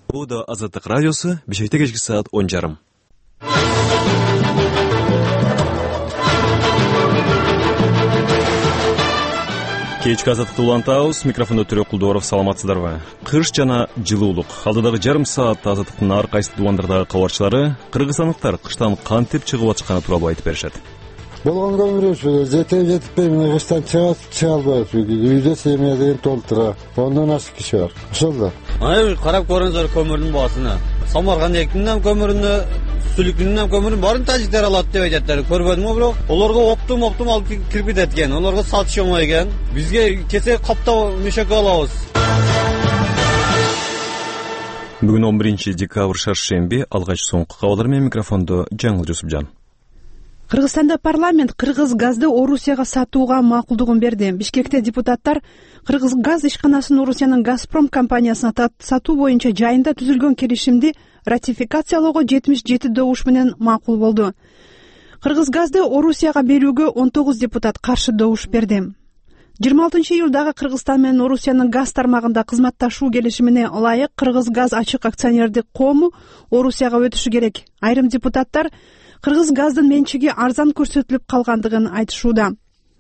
Bu da Azadlık Radyosu, Bişek'te geçki saat 10:30. Кечки Азаттыкты улантабыз, микрофонда Төрөк Кулдуоров, саламатсыздарбы? Кыш жана жылуулук. Алдыдагы жарым саатта Азаттыктын ар кайсы дубандардагы кабарчылары кыргызстандыктар кыштан кантип чыгып атканы тууралуу айтып беришет. Болгон көмүрү жетпей мына кыштан чыга албайбыз. Үйдө семья деген толтура. Ондон ашык киши бар. Ошол да. Карап көрүңүздөр көмүрдүн баасына. Самаркандыктын көмүрүнө, Сүлүктүн көмүрүн барын тажиктер алат деп айтаттар. Көрбөдүмбү бирок? Олорго оптум алып кирип кетет экен. Олорго сатыш оңой экен. Бизге кесе каптап мешок алабыз. Бүгүн 11 декабрь шаршемби, алгач соңку кабарлар менен микрофондо Жаңыл Жусупжан. Кыргызстанда парламент кыргыз газды Орусияга сатууга макулдугун берди. Бишкекте депутаттар Кыргыз газ ишканасын Орусиянын Газпром компаниясына сатуу боюнча жайында түзүлгөн келишимди ратификациялоого 77 добуш менен макул болду. Кыргыз газды Орусияга берүүгө 19 депутат каршы добуш берди. 26 июлдагы Кыргызстан менен Орусиянын газ тармагында кызматташуу келишимине ылайык Кыргыз газ ачык акционердик коому Орусияга өтүшү керек. Айрым депутаттар Кыргыз газдын менчиги арзан көрсөтүлүп калгандыгын айтышууда.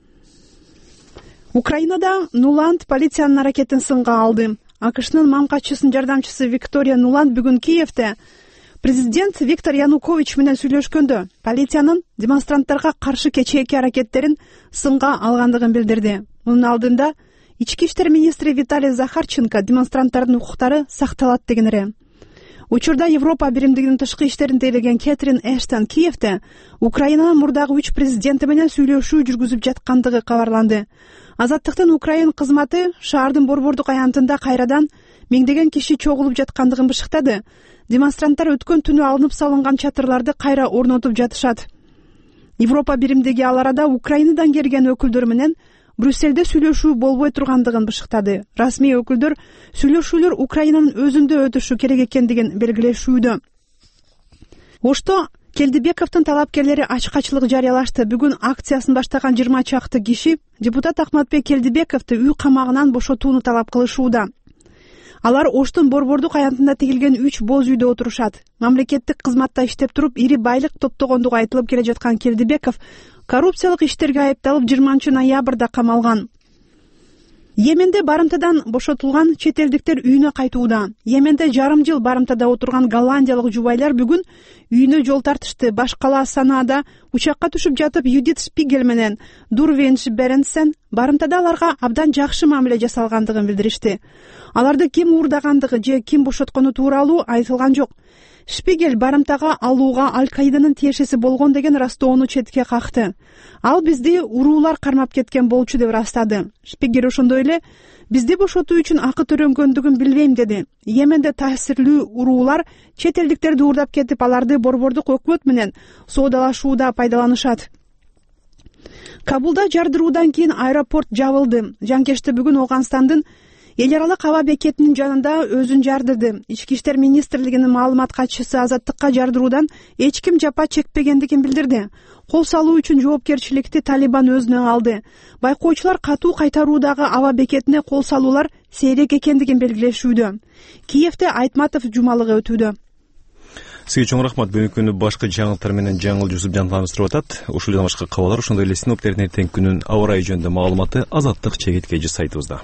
Украинада Нуланд полициянын аракетин сынга алды. АКШнын мамкачысынын жардамчысы Виктория Нуланд бүгүн Киевде президент Виктор Янукович менен сүйлөшкөндө полициянын демонстранттарга каршы кечээки аракеттерин сынга алгандыгын билдирди. Мунун алдында ички иштер министри Виталий Захарченко демонстранттардын укуктары сакталат дегенере. Учурда Европа биримдигинин тышкы иштерин тейлеген Кэтрин Эштон Киевде Украинанын мурдагы 3 президенти менен сүйлөшүү жүргүзүп жаткандыгы кабарланды. Азаттыктын Украин кызматы шаардын борбордук аянтында кайрадан миңдеген киши чогулуп жаткандыгын бышыктады. Демонстранттар өткөн түнү алынып салынган чатырларды кайра орнотуп жатышат. Европа биримдиги ал арада Украинадан келген өкүлдөр менен Брюсселде сүйлөшүү болбой тургандыгын бышыктады. Расмий өкүлдөр сүйлөшүүлөр Украинанын өзүндө өтүшү керек экендигин белгилешүүдө. Ошто Келдибековдун талапкерлери ачкачылык жарыялашты. Бүгүн акциясын баштаган 20 чакты киши депутат Ахматбек Келдибековду үй камагынан бошотууну талап кылышууда. Алар Оштун борбордук аянтында тигилген 3 боз үйдө отурушат. Мамлекеттик кызматта иштеп туруп, ири байлык топтогондугу айтылып келе жаткан Келдибеков коррупциялык иштерге айыпталып 20 ноябрда камалган. Йеменде барымтадан бошотулган чет элдиктер үйүнө кайтууда. Йеменде жарым жыл барымтада отурган голландиялык жубайлар бүгүн үйүнө жол тартышты. Баш кала Санаада учакка түшүп жатып Юдит Шпигель менен Дурвинш Беренсен барымтада аларга абдан жакшы мамиле жасалгандыгын билдиришти. Аларды ким уурдагандыгы же ким бошоткону тууралуу айтылган жок. Шпигель барымтага алууга Аль-Каиданын тиешеси болгон деген растоону четке какты. Ал бизди уруулар кармап кеткен болчу деп растады. Шпигель ошондой эле бизди бошотуу үчүн акы төлөнгөндүгүн билбейм деди. Йеменде таасирлүү уруулар чет элдиктерди уурдап кетип, аларды борбордук өкмөт менен соодалашууда пайдаланышат. Кабулда жардыруудан кийин аэропорт жабылды. Жанкешти бүгүн Оганстандын эл аралык аба бекетинин жанында өзүн жардырды. Ички иштер министрлигинин маалымат катчысы азаттыкка жардыруудан эч ким жапа чекпегендигин билдирди. Кол салуу үчүн жоопкерчиликти Талибан өзүнө алды. Байкоочулар катуу кайтаруудагы аба бекетине кол салуулар сейрек экендигин белгилешүүдө. Киевде Айтматов жумалыгы өтүүдө. Сизге чоң рахмат. Бүгүнкү күнү башка жаңылыктар менен Жаңыл Жусупжан таныштырып атат. Ушул жана башка кабарлар, ошондой эле синоптиктердин эртеңки күнүн аба ырайы жөнүндө маалыматы Азаттык чегиткеji сайтыбызда.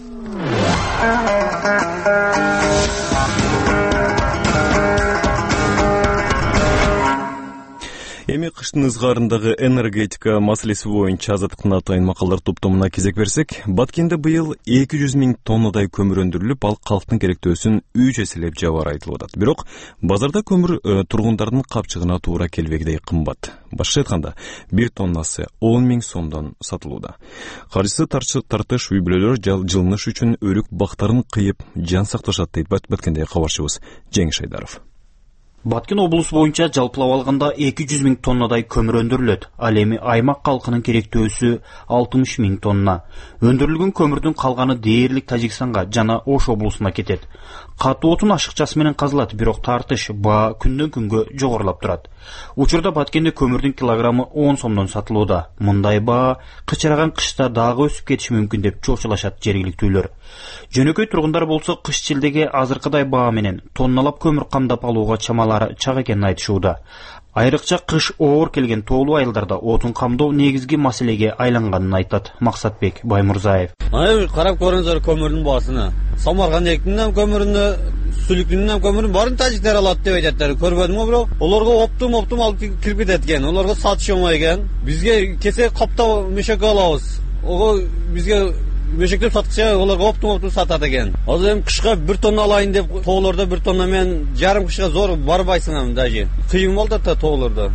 Эми кыштын ызгаарындагы энергетика маселеси боюнча Азаттыктын атайын макалдар топтомуна кезек берсек, Баткенде быйыл 200 000 тоннадай көмүр өндүрүлүп, ал калктын керектөөсүн 3 эселеп жабары айтылып атат. Бирок базарда көмүр тургундардын капчыгына туура келбегидей кымбат. Башкача айтканда, 1 тоннасы 10 000 сомдон сатылууда. Каржысы тартыш үй бүлөлөр жылыныш үчүн өрүк бактарын кыйып жан сакташат дейт Баткендеги кабарчыбыз Жеңиш Айдаров. Баткен облусу боюнча жалпылап алганда 200 000 тоннадай көмүр өндүрүлөт. Ал эми аймак калкынын керектөөсү 60 000 тонна. Өндүрүлгөн көмүрдүн калганы дээрлик Тажикстанга жана Ош облусуна кетет. Катуу отун ашыкчасы менен казылат, бирок тартыш баа күндөн күнгө жогорулап турат. Учурда Баткенде көмүрдүн килограммы 10 сомдон сатылууда. Мындай баа кычыраган кышта дагы өсүп кетиши мүмкүн деп чочулашат жергиликтүүлөр. Жөнөкөй тургундар болсо кыш-чилдеге азыркыдай баа менен тонналап көмүр камдап алууга чамалары чак экенин айтышууда. Айрыкча кыш оор келген тоолуу айылдарда отун камдоо негизги маселеге айланганын айтат Максатбек Баймурзаев. Карап көрүңүздөр көмүрдүн баасына. Самарган эктин көмүрүнө, сүлүктүн көмүрүн баарын тажиктер алат деп айтаттар. Көрбөдүңбү бирок? Олорго оптум алып кирип кетет экен. Олорго сатыш оңой экен. Бизге кесе каптаа мешек алабыз. Ого бизге мешектеп саткыча олорго оптум сатат экен. Азыр эми кышка 1 тонна алайын деп тоолордо 1 тонна менен жарым кышка зор барбайсың даже. Кыйын болду да тоолордо.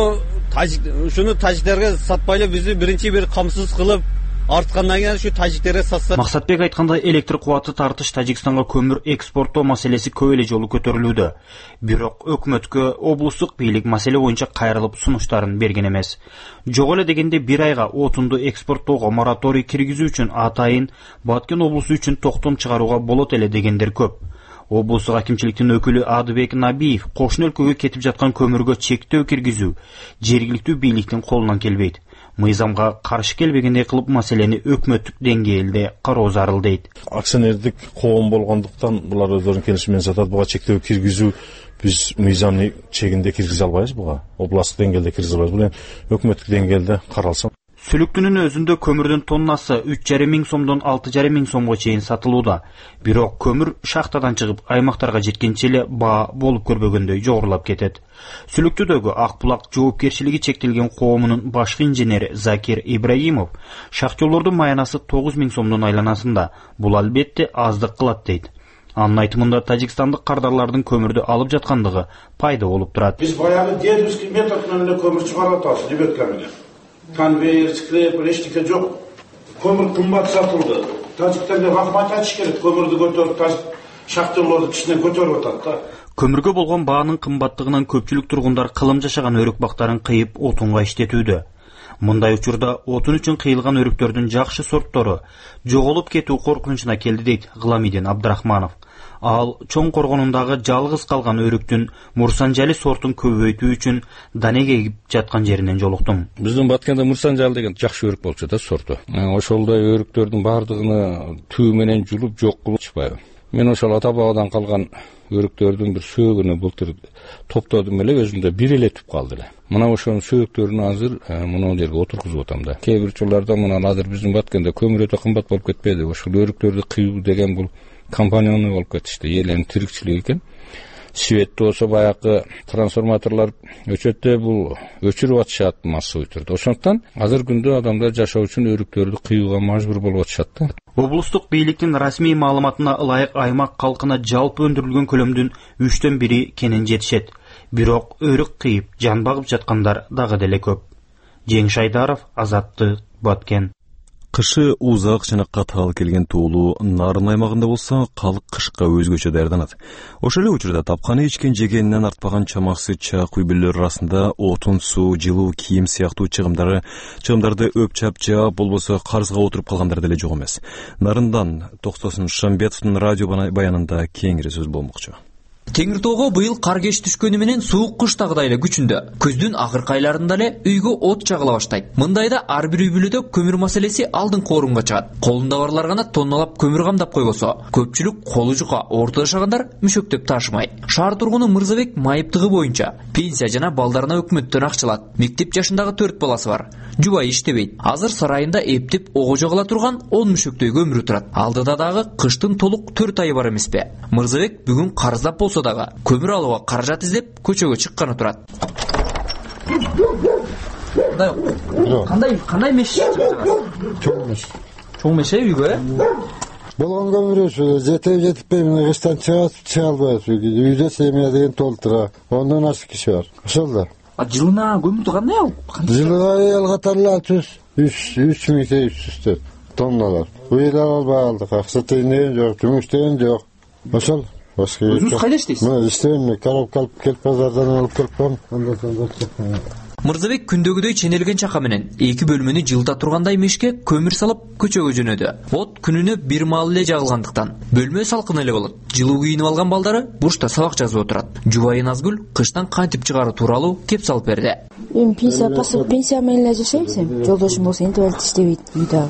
Ушуну тажиктерге сатпайлы бизди бир камсыз кылып арткандан кийин ушу тажиктерге сатса. Максатбек айткандай электр кубаты тартыш Тажикстанга көмүр экспорттоо маселеси көп эле жолу көтөрүлүүдө. Бирок өкмөткө облустук бийлик маселе боюнча кайрылып сунуштарын берген эмес. Жок эле дегенде 1 айга отунду экспорттоого мораторий киргизүү үчүн атайын Баткен облусу үчүн токтом чыгарууга болот эле дегендер көп. Облустук акимчиликтин өкүлү Адыбек Набиев кошуна өлкөгө кетип жаткан көмүргө чектөө киргизүү жергиликтүү бийликтин колунан келбейт. Мыйзамга каршы келбегендей кылып маселени өкмөттүк деңгээлде кароо зарыл дейт. Акционердик коом болгондуктан булар өздөрүнүн келишими менен сатат. Буга чектөө киргизүү биз мыйзамный чегинде киргизе албайбыз буга. Областтык деңгээлде киргизе албайбыз. Бул өкмөттүк деңгээлде каралса. Сүлүктүнүн өзүндө көмүрдүн тоннасы 3,5 миң сомдон 6,5 миң сомго чейин сатылууда. Бирок көмүр шахтадан чыгып аймактарга жеткенче эле баа болуп көрбөгөндөй жогорулап кетет. Сүлүктүдөгү Ак булак жоопкерчилиги чектелген коомунун башкы инженери Закир Ибраимов шахтёрлордун маянасы 9 миң сомдун айланасында. Бул албетте аздык кылат дейт. Анын айтымында тажикстандык кардарлардын көмүрдү алып жаткандыгы пайда болуп турат. Биз баягы дедовский метод менен көмүр чыгарып атабыз дебетка менен. Конвейер, скреп, эчтеке жок. Көмүр кымбат сатылды. Тажиктерге рахмат айтыш керек. Көмүрдү көтөрүп, шахтерлорду кичинен көтөрүп атат да. Көмүргө болгон баанын кымбаттыгынан көпчүлүк тургундар кылым жашаган өрүк бактарын кыйып отунга иштетүүдө. Мындай учурда отун үчүн кыйылган өрүктөрдүн жакшы сорттору жоголуп кетүү коркунучуна келди дейт Гыламидин Абдрахманов. Ал чоң коргонундагы жалгыз калган өрүктүн Мурсанжали сортун көбөйтүү үчүн данеге эгип жаткан жеринен жолуктум. Биздин Баткенде Мурсанжали деген жакшы өрүк болчу да сорту. Ошолдой өрүктөрдүн бардыгын түү менен жулуп жок кылып чыкпайбы. Мен ошол ата бабадан калган өрүктөрдүн бир сөөгүнү былтыр топтодум эле, өзүмдө бир эле түп калды эле. Мына ошонун сөөгтөрүн азыр мына жерге отургузуп атам да. Кээ бир учурларда мына азыр биздин Баткенде көмүр өтө кымбат болуп кетпеди. Ошол өрүктөрдү кыйуу деген бул компанияны болуп кетишти. Элдин тирикчилиги экен. Светте болсо баягы трансформаторлор өчөттө бул өчүрүп атышат массовый түрдө. Ошондуктан азыр күндө адамдар жашоо үчүн өрүктөрдү кыюуга мажбур болуп атышат да. Облустук бийликтин расмий маалыматына ылайык аймак калкына жалпы өндүрүлгөн көлөмдүн 3/4 кенен жетишет. Бирок өрүк кыйып, жан багып жаткандар дагы деле көп. Жеңиш Айдаров, Азаттык, Баткен. Кышы узак жана катаал келген тоолуу нарын аймагында болсо, калк кышка өзгөчө даярданат. Ошол эле учурда тапканы ичкен жегенинен артпаган чамасы чак үй бүлөлөр арасында отун, суу, жылуу кийим сыяктуу чыгымдарды өпчап жаап болбосо карызга отуруп калгандар деле жок эмес. Нарындан Токсосын Шамбетовдун радио баянында кеңири сөз болмокчу. Теңир тоого быйыл кар кеч түшкөнү менен суук кыштагыдай эле күчүндө. Күздүн акыркы айларында эле үйгө от жагыла баштайт. Мындайда ар бир үй бүлөдө көмүр маселеси алдыңкы орунга чыгат. Колунда барлар гана тонналап көмүр камдап койбосо, көпчүлүк колу жука орто жашагандар мүшөктөп ташымай. Шаар тургуну Мырзабек майыптыгы боюнча пенсия жана балдарына өкмөттөн акча алат. Мектеп жашындагы 4 баласы бар. Жубайы иштебейт. Азыр сарайында эптеп ого жагыла турган 10 мүшөктөй көмүрү турат. Алдыда дагы кыштын толук 4 айы бар эмеспи? Мырзабек бүгүн карыздап болсо дагы көмүр алууга каражат издеп көчөгө чыкканы турат. Кандай меш чыгат? Чоң меш үйгө? Болгон көмүр жетпей мына кыштан чыга албайбыз. Үйдө семья деген толтура. Ондон ашык киши бар. Ошол да. Жылына көмүрдү кандай алып? Жылына алгатарлар 3,300 тонналар. Быйыл албай алдык. Акча тыйын жок, жумуш деген жок. Ошол Башка Өзүңүз кайда иштейсиз? Мен иштейм, коробка алып келип базардан алып келип коем. Андан соң зат. Мырзабек күндөгүдөй ченелген чака менен 2 бөлмөнү жылыта тургандай мешке көмүр салып көчөгө жөнөдү. От күнүнө бир маал эле жагылгандыктан бөлмө салкын эле болот. Жылуу кийинип алган балдары бурчта сабак жазып отурат. Жубайы Назгүл кыштан кантип чыгаруу тууралуу кеп салып берди. Эми пенсия менен эле жашайбыз эми. Жолдошум болсо интебалет иштебейт үйдө.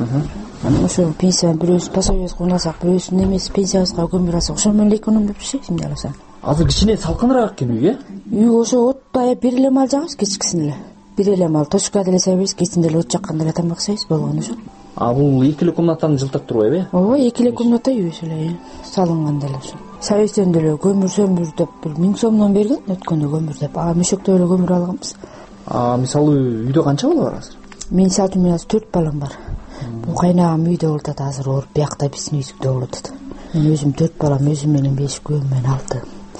Ошо пенсия бирөөсү пособиябызга куналсак, бирөөсүн эмес пенсиябызга көмүр алсак, ошо менен эле экономдоп жашайбыз эмне аласаң. Азыр кичине салкыныраак экен үй, Үй ошо отто аяп бир эле маал жагабыз кечкисин эле. Бир эле маал точка деле сайбайбыз, кечинде эле от жакканда эле тамак сайбыз болгон ошо. Бул 2 эле комнатаны жылтап турбайбы? Ооба, 2 эле комната үй эле салынганда эле ошо. Совестен деле көмүр деп 1000 сомдон берген, өткөндө көмүр деп. Мешөктө эле көмүр алганбыз. Мисалы үйдө канча бала бар азыр? Мен салтым менен 4 балам бар. Бул кайнагам үйдө болуп атат азыр, ооруп, биякта биздин үйдүктө болуп атат. Мен өзүм 4 балам, өзүм менен 5, күйөөм менен 6.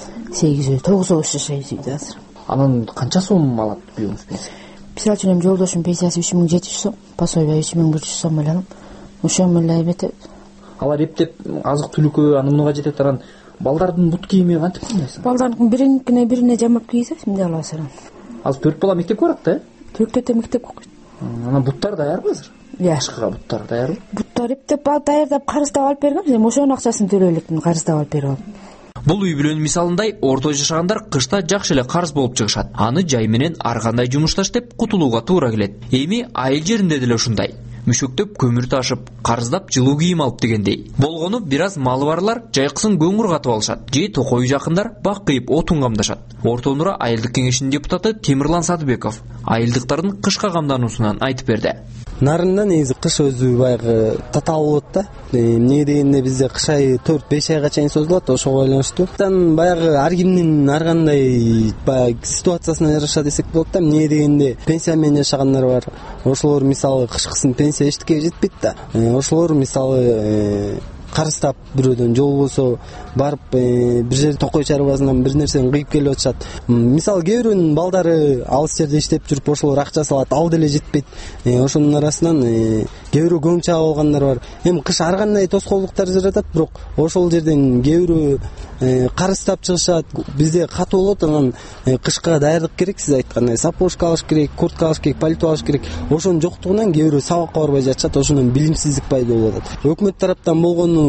8 9 жашайбыз үйдө азыр. Анан канча сом алат күйөөңүз пенсия? Мисалы үчүн жолдошум пенсиясы 3700 сом, пособие 3100 сом эле алам. Ошо менен эле эметет. Алар эптеп азык түлүккө аны мунуга жетет, анан балдардын бут кийими кантип кийесиң? Балдардын бирине жамап кийсек, эмне аласың? Азыр 4 бала мектепке барат да? 4 мектепке окуйт. Анан буттар даярбы азыр? Башкага буттар даярбы? Буттар эптеп даярдап карыздап алып бергем, эми ошонун акчасын төлөй элекмин, карыздап алып берип алып. Бул үй бүлөнүн мисалындай орто жашагандар кышта жакшы эле карыз болуп чыгышат. Аны жай менен ар кандай жумушташ деп кутулууга туура келет. Эми айыл жеринде деле ушундай. Мүшөктөп көмүр ташып, карыздап жылуу кийим алып дегендей. Болгону бир аз малы барлар жайкысын көңүр катып алышат. Же токой жакындар бак кыйып отун камдашат. Орто Нура айылдык кеңешинин депутаты Темирлан Садыбеков айылдыктардын кышка камдануусунан айтып берди. Нарында негизи кыш өзү баягы татаал болот да. Эмне дегенде бизде кыш айы 4-5 айга чейин созулат, ошого байланыштуу. Баягы ар кимдин ар кандай баягы ситуациясына жараша десек болот да. Эмне дегенде пенсия менен жашагандар бар. Ошолор мисалы кышкысын пенсия эчтекеге жетпейт да. Ошолор мисалы карыстап бирөөдөн же болбосо барып бир жер токой чарбасынан бир нерсени кыйып келип атышат. Мисалы кээ бирөөнүн балдары алыс жерде иштеп жүрүп ошолор акча салат, ал деле жетпейт. Ошонун арасынан кээ бирөө көң чаап алгандар бар. Эми кыш ар кандай тоскоолдуктар жаратат, бирок ошол жерден кээ бирөө карыстап чыгышат. Бизде катуу болот, анан кышка даярдык керек, сиз айткандай сапожка алыш керек, куртка алыш керек, пальто алыш керек. Ошонун жоктугунан кээ бирөө сабакка барбай жатышат, ошондон билимсиздик пайда болуп атат. Өкмөт тараптан болгону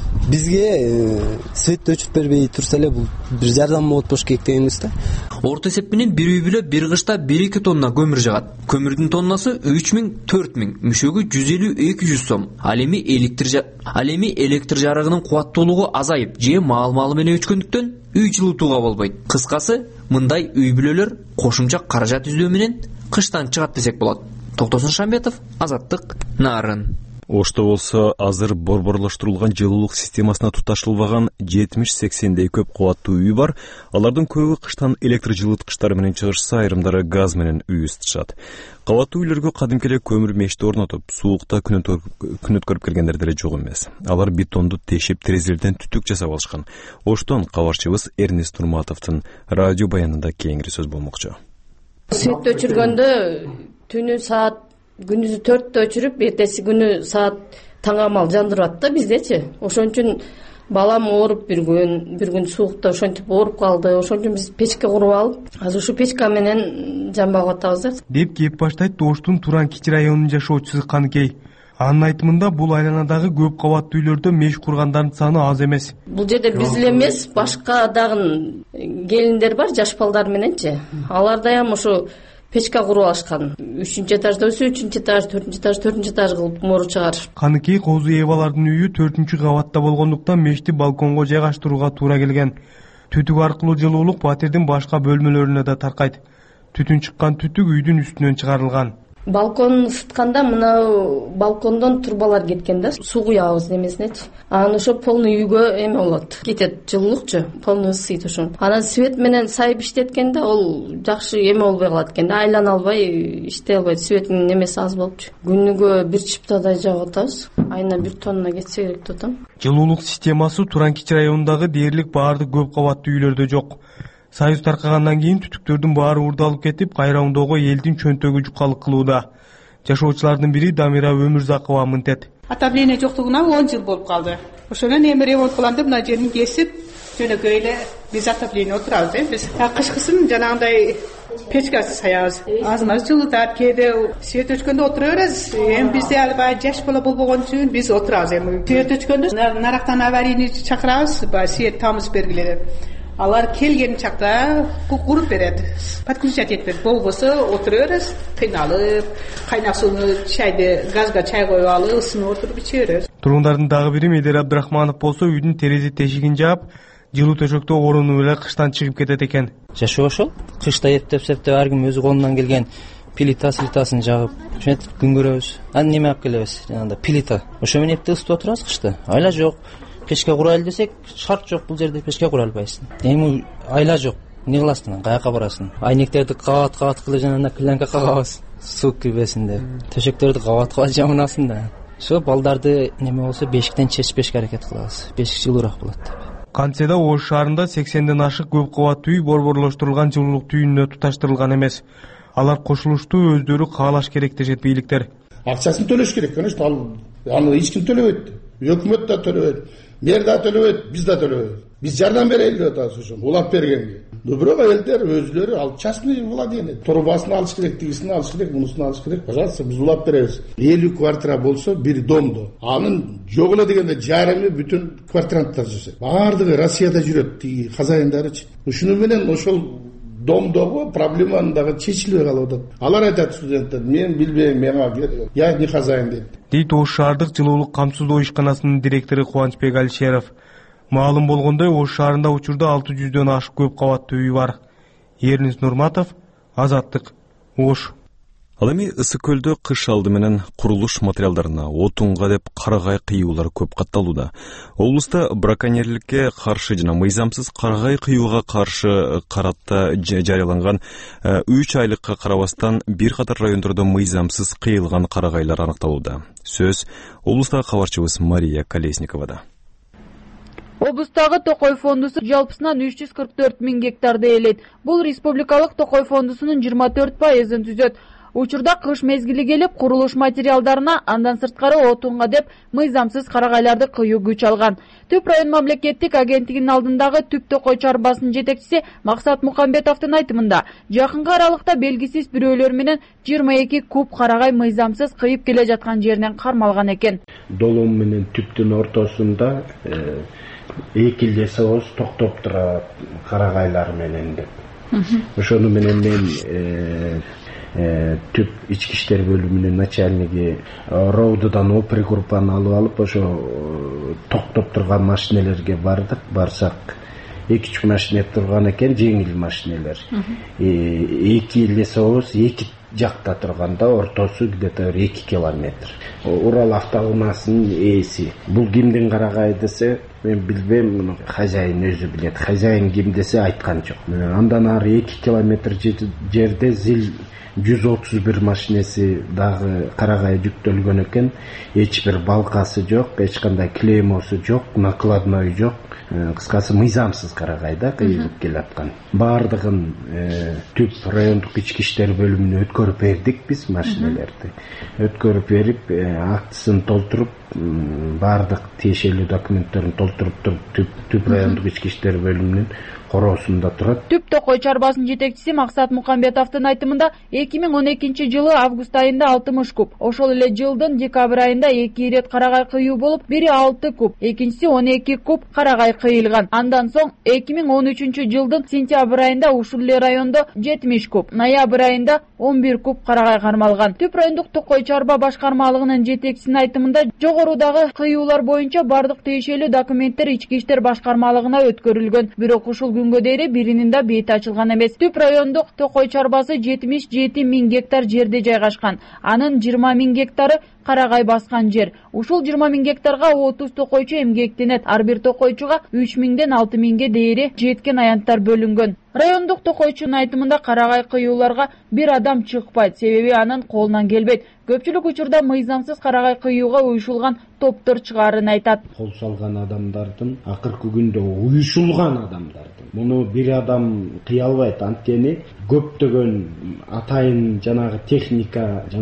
бизге свет өчүп бербей турса эле бул бир жардам болот болуш керек дегенбиз да. Орто эсеп менен бир үй бүлө бир кышта 1-2 тонна көмүр жагат. Көмүрдүн тоннасы 3000-4000, мүшөгү 150-200 сом. Ал эми электр жарыгынын кубаттуулугу азайып, же маал-малы менен өчкөндүктөн үй жылытууга болбойт. Кыскасы, мындай үй бүлөлөр кошумча каражат издөө менен кыштан чыгат десек болот. Токтосун Шамбетов, Азаттык, Нарын. Ошто болсо азыр борборлоштурулган жылуулук системасына туташылбаган 70-80дей көп кубаттуу үй бар. Алардын көбү кыштан электр жылыткычтары менен чыгышса, айрымдары газ менен үй ысытышат. Кабаттуу үйлөргө кадимки эле көмүр мешти орнотуп, суукта күн өткөрүп келгендер деле жок эмес. Алар бетонду тешип, терезелерден түтүк жасап алышкан. Оштон кабарчыбыз Эрнест Нурматовдун радио баянында кийинки сөз болмокчу. Свет өчүргөндө түнү саат күнүзү 4-тө өчүрүп, эртеси күнү саат таңамал жандырат да биздечи. Ошон үчүн балам ооруп бир күн суукта ошентип ооруп калды. Ошон үчүн биз печке куруп алып, азыр ушу печка менен жамбагып атабыз да. Деп кеп баштайт Оштун Туран Кичи районунун жашоочусу Каныкей. Анын айтымында бул айланадагы көп кабаттуу үйлөрдө меш кургандардын саны аз эмес. Бул жерде биз эле эмес, башка дагы келиндер бар, жаш балдар мененчи. Алар дагы ошо печка куруп алышкан. 3-этажда өсө, 3-этаж, 4-этаж кылып мору чыгарышып. Каныкей Козу Эбалардын үйү 4-кабатта болгондуктан мешти балконго жайгаштырууга туура келген. Түтүк аркылуу жылуулук батирдин башка бөлмөлөрүнө да таркайт. Түтүн чыккан түтүк үйдүн үстүнөн чыгарылган. Балконун ысытканда мына балкондон турбалар кеткен да, суу куябыз немесинечи. Анан ошо полный үйгө эме болот. Кетет жылуулукчу, полный ысыйт ошон. Анан свет менен сайып иштеткенде ол жакшы эме болбой калат экен да, айлана албай иштей албайт. Светинин немеси аз болупчу. Күнүгө 1 чыптадай жагып атабыз. Айына 1 тонна кетсе керек деп атам. Жылуулук системасы Туран Кичи районундагы дээрлик баардык көп кабаттуу үйлөрдө жок. Союз таркагандан кийин түтүктөрдүн баары уурдалып кетип, кайра оңдоого элдин чөнтөгү жукалык кылууда. Жашоочулардын бири Дамира Өмүрзакова мынтет. Отопление жоктугуна 10 жыл болуп калды. Ошондон эми ремонт кылам деп мына жерин кесип, жөнөкөй эле биз отопление отурабыз, биз кышкысын жанагындай печкасы саябыз. Азыр жылытат, кээде свет өчкөндө отура беребиз. Эми бизде ал баягы жаш бала болбогон үчүн биз отурабыз. Эми свет өчкөндө нарактан аварийни чакырабыз, баягы свет тамыз бергиле деп. Алар келген чакта куруп берет, подключать этпейт. Болбосо отура беребиз, кыйналып, кайнак сууну чайды, газга чай коюп алып, ысынып отуруп иче беребиз. Тургундардын дагы бири Медер Абдрахманов болсо үйдүн терезе тешигин жаап, жылуу төшөктө орунуп эле кыштан чыгып кетет экен. Жашоо ошол. Кышта эптеп-септеп ар ким өзү колунан келген плитасын жагып, ошентип күн көрөбүз. Аны неме алып келебиз? Жанагындай плита. Ошо менен эптеп ысытып отурабыз кышта. Айла жок. Пешке курайлы десек, шарт жок, бул жерде пешке кура албайсың. Эми айла жок. Не кыласың? Каяка барасың? Айнектерди кабат кылып жанагындай клянка кагабыз. Суу кирбесин деп. Төшөктөрдү кабат жамынасың да. Ошо балдарды неме болсо бешиктен чечпешке аракет кылабыз. Бешик жылуураак болот деп. Кантсе да Ош шаарында 80ден ашык көп кабаттуу үй борборлоштурулган жылуулук түйүнүнө туташтырылган эмес. Алар кошулуштуу өздөрү каалаш керек дешет бийликтер. Акчасын төлөш керек, конечно, аны эч ким төлөбөйт. Өкмөт да төлөбөйт, мэр да төлөбөйт, биз да төлөбөйт. Биз жардам берели деп атабыз ошо, улап бергенге. Бирок элдер өзлөрү ал частный владение, трубасын алыш керек, тигисин алыш керек, мунусун алыш керек. Пожалуйста, биз улап беребиз. 50 квартира болсо бир домдо. Анын жок эле дегенде жарымы бүтүн квартиранттар жашайт. Баардыгы Россияда жүрөт, тиги хозяиндарычы. Ушуну менен ошол домдогу проблеманы дагы чечилбей калып атат. Алар айтат студенттер, мен билбейм, мага я не хозяин дейт. Дейт Ош шаардык жылуулук камсыздоо ишканасынын директору Кубанычбек Алишеров. Маалым болгондой, Ош шаарында учурда 600дөн ашык көп кабаттуу үй бар. Эрнис Нурматов, Азаттык, Ош. Ал эми Ысык көлдө кыш алды менен курулуш материалдарына, отунга деп карагай кыюулар көп катталууда. Облуста браконьерликке каршы жана мыйзамсыз карагай кыюуга каршы каратта жарыяланган 3 айлыкка карабастан бир катар райондордо мыйзамсыз кыйылган карагайлар аныкталууда. Сөз облустагы кабарчыбыз Мария Колесниковада. Облустагы Токой фондусу жалпысынан 344 000 гектарды ээлейт. Бул республикалык Токой фондусунун 24%-ын түзөт. Учурда кыш мезгили келип, курулуш материалдарына, андан сырткары отунга деп мыйзамсыз карагайларды кыюу күч алган. Түп район мамлекеттик агенттигинин алдындагы Түп Токой чарбасынын жетекчиси Максат Мукамбетовдун айтымында, жакынкы аралыкта белгисиз бирөөлөр менен 22 куб карагай мыйзамсыз кыйып келе жаткан жеринен кармалган экен. Долом менен түптүн ортосунда экилде соос токтоп турат карагайлар менен деп. Ошону менен мен түп ички иштер бөлүмүнүн начальниги Роудудан опер группаны алып алып, ошо токтоп турган машинелерге барсак 2-3 машине турган экен, жеңил машинелер. 2 лесовоз 2 жакта турганда ортосу где-то 2 километр. Урал автоунаасынын ээси. Бул кимдин карагай десе, мен билбейм, хозяин өзү билет. Хозяин ким десе айткан жок. Андан ары 2 километр жерде зил 131 машинеси дагы карагай жүктөлгөн экен. Эч бир балкасы жок, эч кандай клеймосу жок, накладной жок. Кыскасы мыйзамсыз карагайда кыйылып келаткан. Бардыгын Түп райондук ички иштер бөлүмүнө өткөрүп бердик биз машинелерди. Өткөрүп берип, актысын толтуруп, бардык тиешелүү документтерин толтуруп туруп, Түп райондук ички иштер бөлүмүнүн короосунда турат. Түп Токой чарбасынын жетекчиси Максат Мукамбетовдун айтымында 2012 жылы август айында 60 куб, ошол эле жылдын декабрь айында 2 ирет карагай кыюу болуп, бири 6 куб, экинчиси 12 куб карагай кыйылган. Андан соң 2013 жылдын сентябрь айында ушул эле райондо 70 куб, ноябрь айында 11 куб карагай кармалган. Түп райондук Токой чарба башкармалыгынын жетекчисинин айтымында, жогорудагы кыюулар боюнча бардык тиешелүү документтер ички иштер башкармалыгына өткөрүлгөн. Бирок ушул күнгө дейин биринин да бети ачылган эмес. Түп райондук Токой чарбасы 77 000 гектар жерде жайгашкан. Анын 20 000 гектары карагай баскан жер. Ушул 20 000 гектарга 30 токойчу эмгектенет. Ар бир токойчуга 3 000ден 6 000ге дейри жеткен аянттар бөлүнгөн. Райондук токойчунун айтымында карагай кыюуларга бир адам чыкпайт, себеби анын колунан келбейт. Көпчүлүк учурда мыйзамсыз карагай кыюуга уюшулган топтор чыгаарын айтат. Кол салган адамдардын акыркы күндө уюшулган адамдардын. Муну бир адам кыя албайт, анткени көптөгөн атайын жанагы техника, жана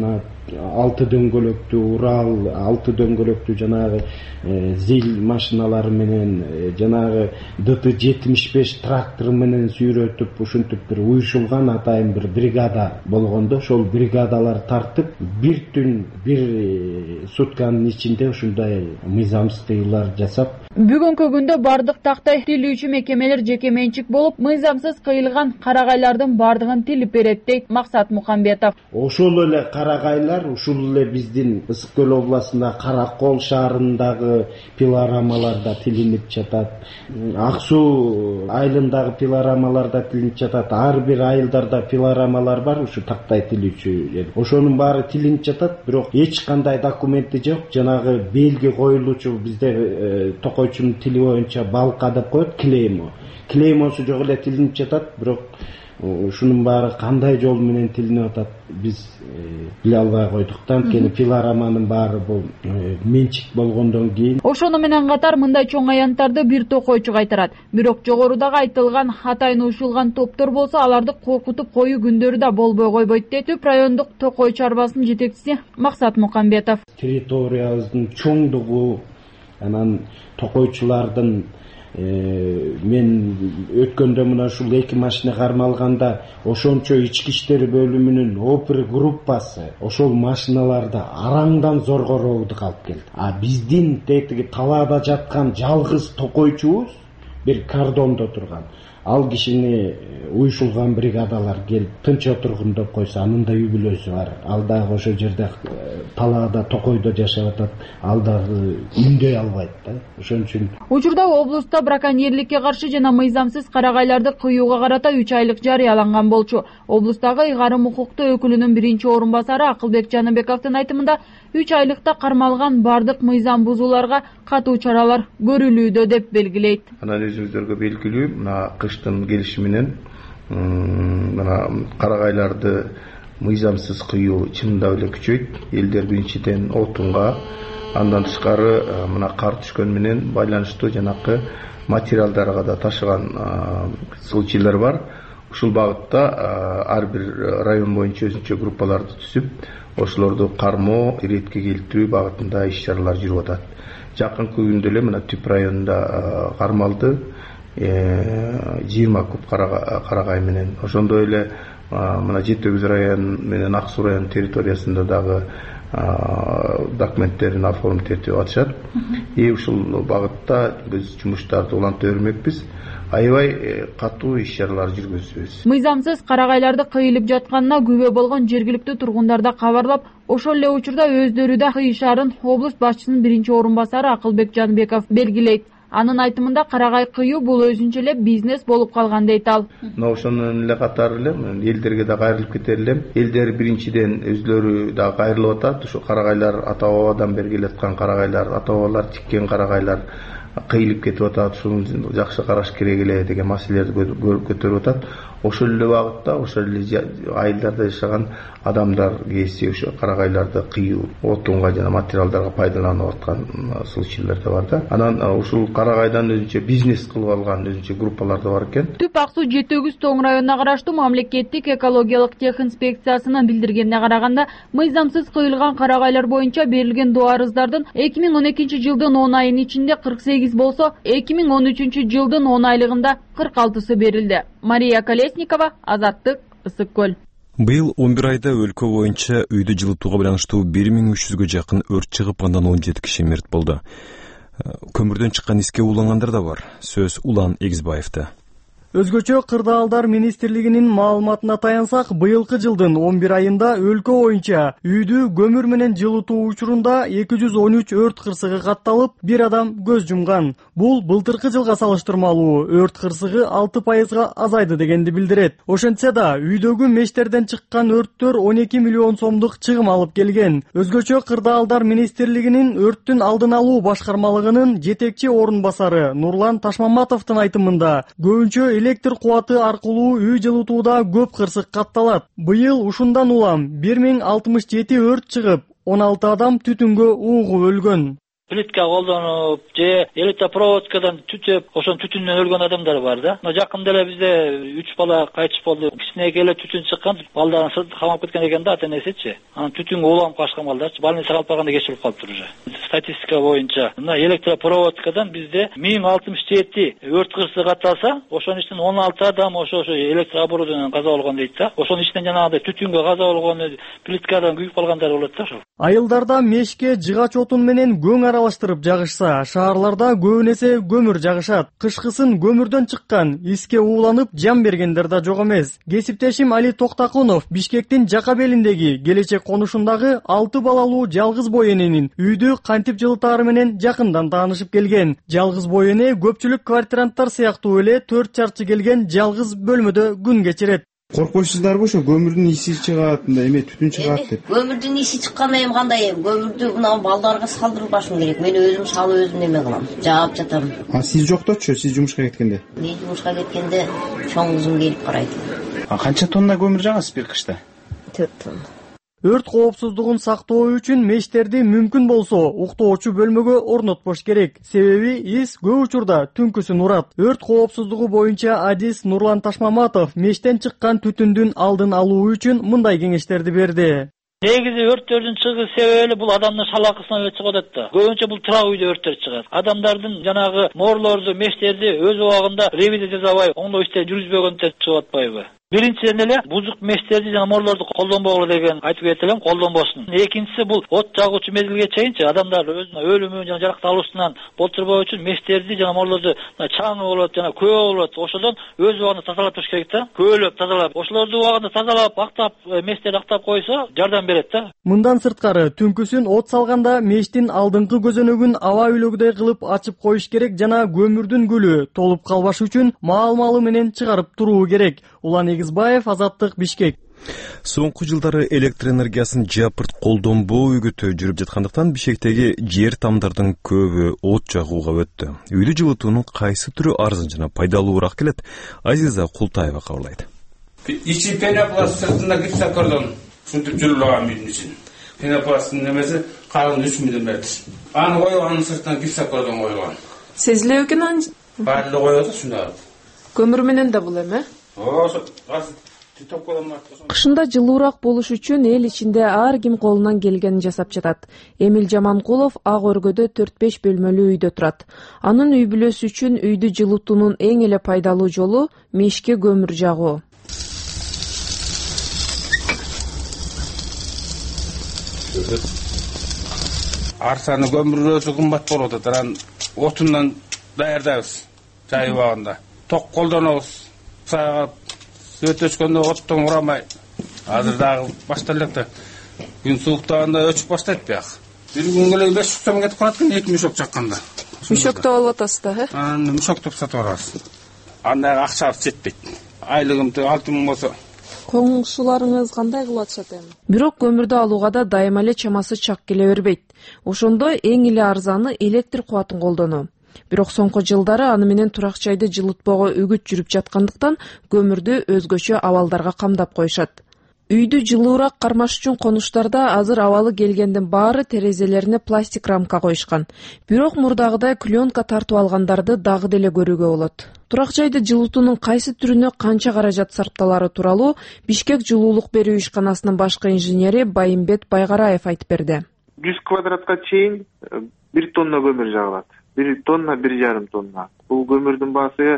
алты дөңгөлөктүү Урал, алты дөңгөлөктүү жанагы зил машиналары менен жанагы ДТ-75 трактор менен сүйрөтүп ушинтип бир уюшулган атайын бир бригада болгондо ошол бригадалар тартып бир түн бир сутканын ичинде ушундай мыйзамсыздыктар жасап Бүгүнкү күндө бардык тактай тилүүчү мекемелер жеке менчик болуп, мыйзамсыз кыйылган карагайлардын бардыгын тилип берет дейт Максат Мукамбетов. Ошол эле карагайлар ушул эле биздин Ысык көл областында Каракол шаарындагы пилорамаларда тилинип жатат. Ак Суу айылындагы пилорамаларда тилинип жатат. Ар бир айылдарда пилорамалар бар, ушу тактай тилүүчү. Ошонун баары тилинип жатат, бирок эч кандай документи жок. Жанагы белги коюлуучу бизде токойчунун тили боюнча балка деп коет, клеймосу жок эле тилинип жатат, бирок ушунун баары кандай жол менен тилинип атат биз биле албай койдуктан, анткени пилораманын баары бул менчик болгондон кийин. Ошону менен катар мындай чоң аянттарды бир токойчу кайтарат. Бирок жогорудагы айтылган атайын уюшулган топтор болсо аларды коркутуп коюу күндөрү да болбой койбойт дейт Түп райондук токой чарбасынын жетекчиси Максат Мукамбетов. Территориябыздын чоңдугу, анан токойчулардын мен өткөндө мына ушул 2 машина кармалганда ошончо ички иштер бөлүмүнүн опер группасы ошол машиналарды араңдан зоргороодук алып келди. А биздин тетиги талаада жаткан жалгыз токойчубуз бир кордондо турган. Ал кишини уюшулган бригадалар келип тынч отургун деп койсо, анын да үй бүлөсү бар. Ал дагы ошол жерде талаада токойдо жашап атат. Ал дагы үндөй албайт да. Ошон үчүн учурда облуста браконьерликке каршы жана мыйзамсыз карагайларды кыюуга карата 3 айлык жарыяланган болчу. Облустагы ыйгарым укуктуу өкүлүнүн биринчи орун басары Акылбек Жаныбековдун айтымында 3 айлыкта кармалган бардык мыйзам бузууларга катуу чаралар көрүлүүдө деп белгилейт. Анан өзүңүздөргө белгилүү, мына кыштын келиши менен мына карагайларды мыйзамсыз кыюу чындап эле күчөйт. Элдер биринчиден отунга, андан тышкары мына кар түшкөн менен байланыштуу жанакы материалдарга да ташыган случайлар бар. Ушул багытта ар бир район боюнча өзүнчө группаларды түзүп, ошолорду кармоо, иретке келтирүү багытында иш-чаралар жүрүп атат. Жакынкы күндө эле мына Түп районунда кармалды 20 куб карагай менен. Ошондой эле мына Жети Өгүз район менен Ак Суу район территориясында дагы документтерин оформ тертип атышат. Ушул багытта биз жумуштарды уланта бермекпиз. Аябай катуу иш-чаралар жүргүзөбүз. Мыйзамсыз карагайларды кыйылып жатканына күбө болгон жергиликтүү тургундар да кабарлап, ошол эле учурда өздөрү да кыйышарын облус башчысынын биринчи орун басары Акылбек Жаныбеков белгилейт. Анын айтымында карагай кыюу бул өзүнчө эле бизнес болуп калган дейт ал. Ошонун эле катары эле элдерге да кайрылып кетер элем. Элдер биринчиден өзлөрү да кайрылып атат. Ушу карагайлар ата бабадан бери келаткан карагайлар, ата бабалар тиккен карагайлар кыйылып кетип атат. Ушуну жакшы караш керек эле деген маселелерди көтөрүп атат. Ошол эле багытта, ошол эле айылдарда жашаган адамдар кээси ошо карагайларды кыюу, отунга жана материалдарга пайдаланып аткан случайлар да бар да. Анан ушул карагайдан өзүнчө бизнес кылып алган өзүнчө группалар да бар экен. Түп Ак Суу Жети Өгүз Тоң районуна караштуу мамлекеттик экологиялык тех инспекциясынын билдиргенине караганда, мыйзамсыз кыйылган карагайлар боюнча берилген доо арыздардын 2012 жылдын 10 айынын ичинде 48 болсо, 2013 жылдын 10 айлыгында 46сы берилди. Мария Колесникова, Азаттык, Ысык көл. Быйыл 11 айда өлкө боюнча үйдү жылытууга байланыштуу 1300гө жакын өрт чыгып, андан 17 киши мерт болду. Көмүрдөн чыккан иске улангандар да бар. Сөз Улан Эгизбаевда. Өзгөчө Кырдаалдар министрлигинин маалыматына таянсак, быйылкы жылдын 11 айында өлкө боюнча үйдү көмүр менен жылытуу учурунда 213 өрт кырсыгы катталып, бир адам көз жумган. Бул былтыркы жылга салыштырмалуу өрт кырсыгы 6%га азайды дегенди билдирет. Ошентсе да, үйдөгү мештерден чыккан өрттөр 12 миллион сомдук чыгым алып келген. Өзгөчө Кырдаалдар министрлигинин өрттүн алдын алуу башкармалыгынын жетекчи орун басары Нурлан Ташмаматовдун айтымында, көбүнчө электр кубаты аркылуу үй жылытууда көп кырсык катталат. Быйыл ушундан улам 1067 өрт чыгып, 16 адам түтүнгө уугуп өлгөн. плитка колдонуп же электропроводкадан түтөп ошон түтүндөн өлгөн адамдар бар да. Жакында эле бизде 3 бала кайтыш болду. Кичинекей эле түтүн чыккан, балдарын сыртка камап кеткен экен да, ата-энесичи. Анан түтүнгө уланып качкан балдарчы больницага алып барганда кеч болуп калыптыр уже. Статистика боюнча мына электропроводкадан бизде 1067 өрт кырсыгы катталса, ошонун ичинен 16 адам ошо электрооборудованиеден каза болгон дейт да. Ошонун ичинен жанагындай түтүнгө каза болгон, плиткадан күйүп калгандар болот да ошо. Айылдарда мешке жыгач отун менен көң аралаштырып жагышса, шаарларда көбүн эсе көмүр жагышат. Кышкысын көмүрдөн чыккан иске ууланып жан бергендер да жок эмес. Кесиптешим Али Токтакунов Бишкектин Жака белиндеги келечек конушундагы 6 балалуу жалгыз бой эненин үйдү кантип жылытаары менен жакындан таанышып келген. Жалгыз бой эне көпчүлүк квартиранттар сыяктуу эле 4 чарчы келген жалгыз бөлмөдө күн кечирет. Коркпойсуздарбы ошо көмүрдүн иси чыгат, эме түтүн чыгат деп? Көмүрдүн иси чыкканда эми кандай? Көмүрдү мына балдарга салдырып башым керек. Мен өзүм салып өзүм неме кылам. Жаап жатам. Сиз жокточу, сиз жумушка кеткенде? Мен жумушка кеткенде чоң кызым келип карайт. Канча тонна көмүр жагасыз бир кышта? 4 тонна. Өрт коопсуздугун сактоо үчүн мештерди мүмкүн болсо уктоочу бөлмөгө орнотпош керек. Себеби ис көп учурда түнкүсүн урат. Өрт коопсуздугу боюнча адис Нурлан Ташмаматов мештен чыккан түтүндүн алдын алуу үчүн мындай кеңештерди берди. Негизи өрттөрдүн чыгуу себеби бул адамдын шалакысынан эле чыгып атат да. Көбүнчө бул тыра үйдө өрттөр чыгат. Адамдардын жанагы морлорду, мештерди өз убагында ревизия жасабай, оңдоо иштери жүргүзбөгөндөн чыгып атпайбы? Биринчиден эле бузук мештерди жана морлорду колдонбогула деген айтып кетелем, колдонбосун. Экинчиси бул от жагуучу мезгилге чейинчи адамдар өзүнүн өлүмү жана жаракталуусунан болтурбоо үчүн мештерди жана морлорду чаңы болот жана көбө болот. Ошодон өз убагында тазалап туруш керек да. Көөлөп тазалап, ошолорду убагында тазалап, актап, мештерди актап койсо жардам берет да. Мындан сырткары түнкүсүн от салганда мештин алдыңкы көзөнөгүн аба үйлөгүдөй кылып ачып коюш керек жана көмүрдүн гүлү толуп калбаш үчүн маал-малы менен чыгарып туруу керек. Улан Эгизбаев, Азаттык, Бишкек. Соңку жылдары электр энергиясын жапырт колдонбоо үгүтү жүрүп жаткандыктан Бишкектеги жер тамдардын көбү от жагууга өттү. Үйдү жылытуунун кайсы түрү арзан жана пайдалуураак келет? Азиза Култаева кабарлайт. Ичи пенопласт сыртында гипсокартон сүртүп жүрүлгөн үйдүн ичин. Пенопласттын немеси калын 3 мм. Аны койгондун сыртынан гипсокартон койгон. Сезилеби экен аны? Баары коюп атат шундай. Көмүр менен да бул эме? Кышында жылуураак болуш үчүн эл ичинде ар ким колунан келгенин жасап жатат. Эмил Жаманкулов Ак Өргөдө 4-5 бөлмөлүү үйдө турат. Анын үй бүлөсү үчүн үйдү жылытуунун эң эле пайдалуу жолу мешке көмүр жагуу. Арсаны көмүрөөсү кымбат болуп атат. Анан отундан даярдайбыз жай убагында. Ток колдонобуз. Сөт өчкөндө оттон урамай. Азыр дагы башталат да. Күн сууктаганда өчүп баштайт бияк. Бир күнгө эле 500 сом кетип калат экен 2 мешок жакканда. Мешокто алып атасыз да, Анан мешоктоп сатып алабыз. Андай акчабыз жетпейт. Айлыгым 6000 болсо. Коңшуларыңыз кандай кылып атышат эми? Бирок көмүрдү алууга да дайыма эле чамасы чак келе бербейт. Ошондо эң эле арзаны электр кубатын колдонуу. Бирок соңку жылдары аны менен турак жайды жылытпоого үгүт жүрүп жаткандыктан көмүрдү өзгөчө абалдарга камдап коюшат. Үйдү жылуураак кармаш үчүн конуштарда азыр абалы келгендин баары терезелерине пластик рамка коюшкан. Бирок мурдагыдай клёнка тартып алгандарды дагы деле көрүүгө болот. Турак жайды жылытуунун кайсы түрүнө канча каражат сарпталары тууралуу Бишкек жылуулук берүү ишканасынын башкы инженери Байымбет Байгараев айтып берди. 100 квадратка чейин 1 тонна көмүр жагылат. 1 тонна, 1,5 тонна. Бул көмүрдүн баасы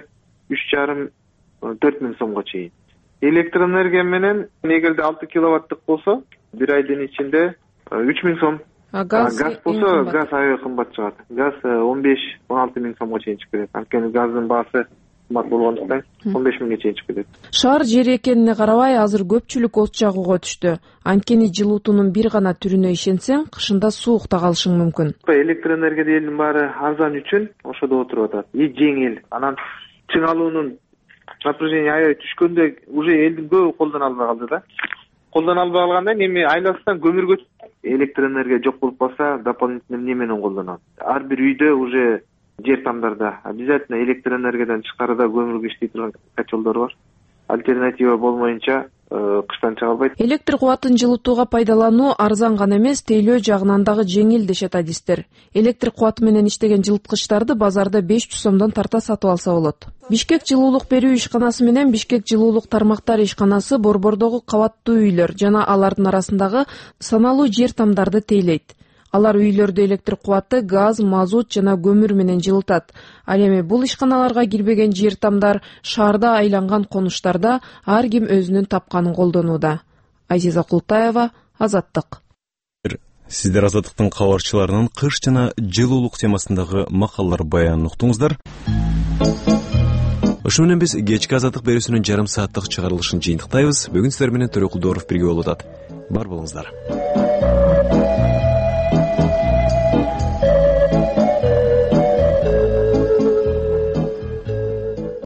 3,5-4 миң сомго чейин. Электроэнергия менен эгерде 6 киловаттык болсо, бир айдын ичинде 3 миң сом. Газ болсо, газ аябай кымбат чыгат. Газ 15-16 миң сомго чейин чыгып кетет. Анткени газдын баасы кымбат болгондуктан 15 миңге чейин чыгып кетет. Шаар жер экенине карабай азыр көпчүлүк от жагууга түштү. Анткени жылуутуунун бир гана түрүнө ишенсең, кышында суукта калышың мүмкүн. Электроэнергия элдин баары арзан үчүн ошодо отуруп атат. Жеңил. Анан чыңалуунун напряжение аябай түшкөндө уже элдин көбү колдоно албай калды да. Колдоно албай калганда эми айласынан көмүргө электроэнергия жок болуп калса, дополнительно эмне менен колдонот. Ар бир үйдө уже жер тамдарда обязательно электроэнергиядан тышкарыда көмүргө иштей турган котелдор бар. Альтернатива болмоюнча кыштан чыга албайт. Электр кубатын жылытууга пайдалануу арзан гана эмес, тейлөө жагынан дагы жеңил дешет адистер. Электр кубаты менен иштеген жылыткычтарды базарда 500 сомдон тарта сатып алса болот. Бишкек жылуулук берүү ишканасы менен Бишкек жылуулук тармактар ишканасы борбордогу кабаттуу үйлөр жана алардын арасындагы саналуу жер тамдарды тейлейт. Алар үйлөрдө электр кубаты, газ, мазут жана көмүр менен жылытат. Ал эми бул ишканаларга кирбеген жер тамдар шаарда айланган конуштарда ар ким өзүнүн тапканын колдонууда. Азиза Култаева, Азаттык. Сиздер Азаттыктын кабарчыларынын кыш жана жылуулук темасындагы макалалар баянын уктуңуздар. Ошо менен биз кечки Азаттык берүүсүнүн жарым сааттык чыгарылышын жыйынтыктайбыз. Бүгүн сиздер менен Төрөкулдоров бирге болуп атат. Бар болуңуздар.